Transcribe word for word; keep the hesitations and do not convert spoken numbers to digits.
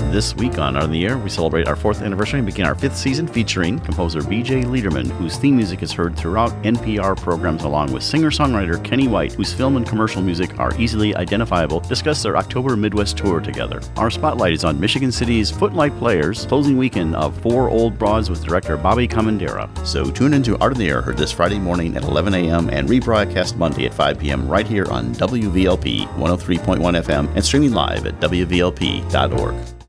This week on On the Air, we celebrate our fourth anniversary and begin our fifth season featuring composer B J Liederman, whose theme music is heard throughout N P R programs, along with singer-songwriter Kenny White, whose film and commercial music are easily identifiable, discuss their October Midwest tour together. Our spotlight is on Michigan City's Footlight Players, closing weekend of Four Old Broads with director Bobby Comandera. So tune into Art on the Air, heard this Friday morning at eleven a.m. and rebroadcast Monday at five p.m. right here on W V L P one oh three point one F M and streaming live at W V L P dot org.